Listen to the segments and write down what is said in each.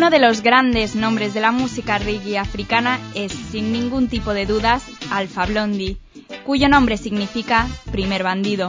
Uno de los grandes nombres de la música reggae africana es, sin ningún tipo de dudas, Alpha Blondy, cuyo nombre significa primer bandido.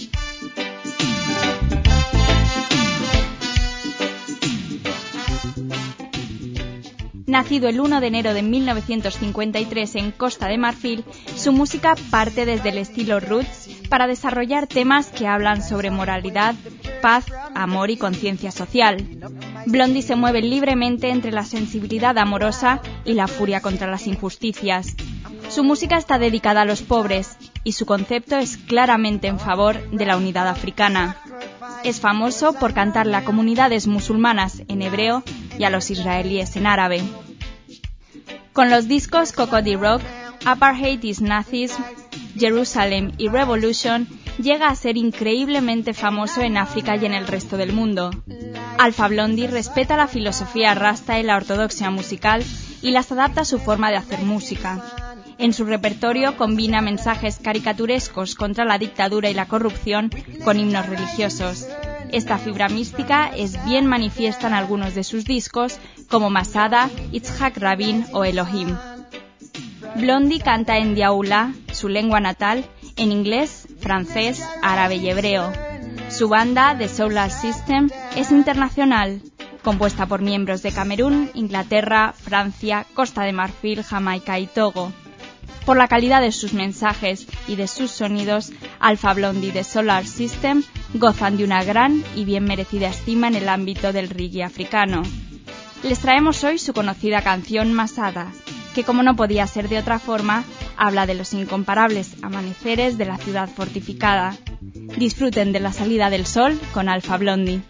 Nacido el 1 de enero de 1953 en Costa de Marfil, su música parte desde el estilo roots para desarrollar temas que hablan sobre moralidad, paz, amor y conciencia social. Blondy se mueve libremente entre la sensibilidad amorosa y la furia contra las injusticias. Su música está dedicada a los pobres y su concepto es claramente en favor de la unidad africana. Es famoso por cantarle a comunidades musulmanas en hebreo y a los israelíes en árabe. Con los discos Cocody Rock, Apartheid is Nazism, Jerusalem y Revolution, llega a ser increíblemente famoso en África y en el resto del mundo. Alpha Blondy respeta la filosofía rasta y la ortodoxia musical y las adapta a su forma de hacer música. En su repertorio combina mensajes caricaturescos contra la dictadura y la corrupción con himnos religiosos. Esta fibra mística es bien manifiesta en algunos de sus discos, como Masada, Itzhak Rabin o Elohim. Blondy canta en diaoula, su lengua natal, en inglés, francés, árabe y hebreo. Su banda, The Solar System, es internacional, compuesta por miembros de Camerún, Inglaterra, Francia, Costa de Marfil, Jamaica y Togo. Por la calidad de sus mensajes y de sus sonidos, Alpha Blondy y The Solar System gozan de una gran y bien merecida estima en el ámbito del reggae africano. Les traemos hoy su conocida canción Masada, que como no podía ser de otra forma, habla de los incomparables amaneceres de la ciudad fortificada. Disfruten de la salida del sol con Alpha Blondy.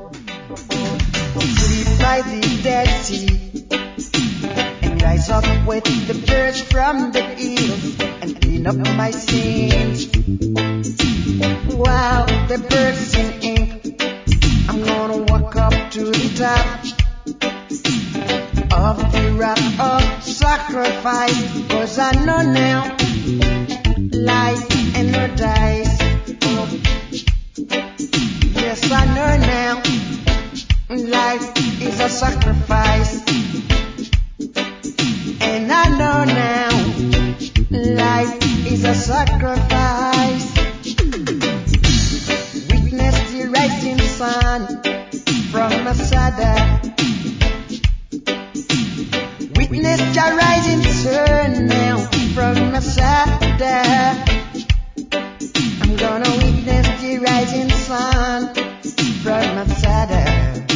Rise up with the birds from the hills and clean up my sins. While the birds singing, I'm gonna walk up to the top of the rock of sacrifice. 'Cause I know now, life and no dice. Yes, I know now, life is a sacrifice. And I know now, life is a sacrifice. Witness the rising sun from Masada. Witness the rising sun now from Masada. I'm gonna witness the rising sun from Masada.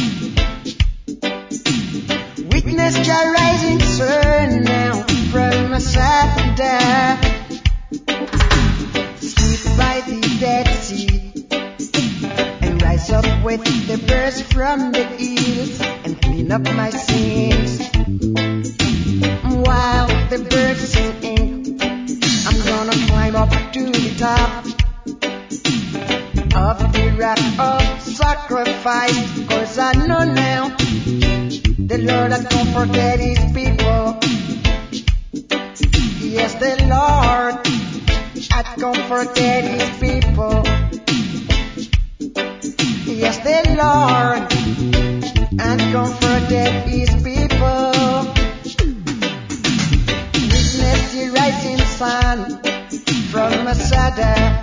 Witness the rising sun now from Masada. Sleep by the Dead Sea and rise up with the birds from the hills and clean up my sins. While the birds singing, I'm gonna climb up to the top of the rock of sacrifice. 'Cause I know now, the Lord has comforted His people. Yes, the Lord has comforted His people. Yes, the Lord has comforted His people. Witness the rising sun from Masada.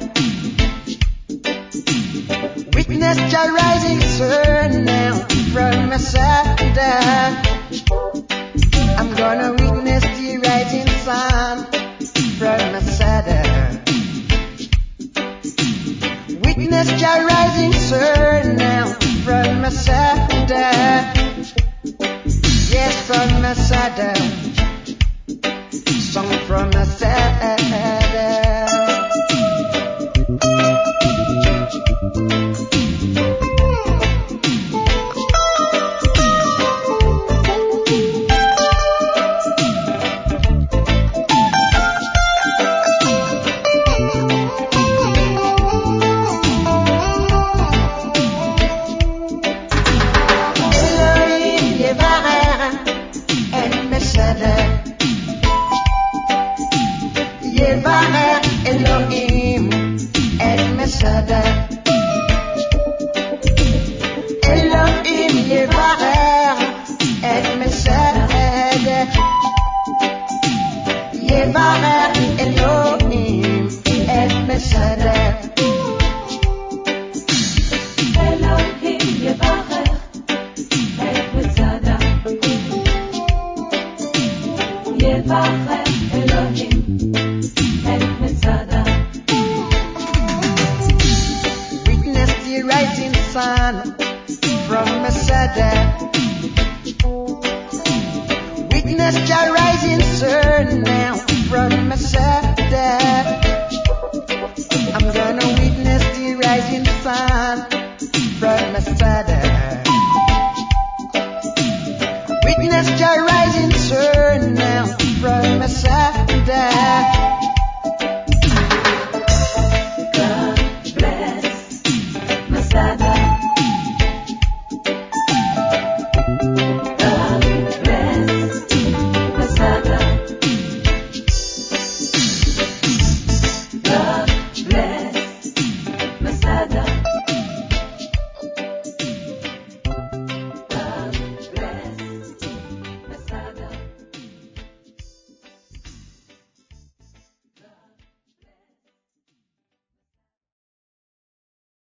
Witness the rising sun now from Masada. I'm gonna witness the rising sun from Masada. Witness the rising sun now from Masada. Yes, from Masada. Song from Masada. man.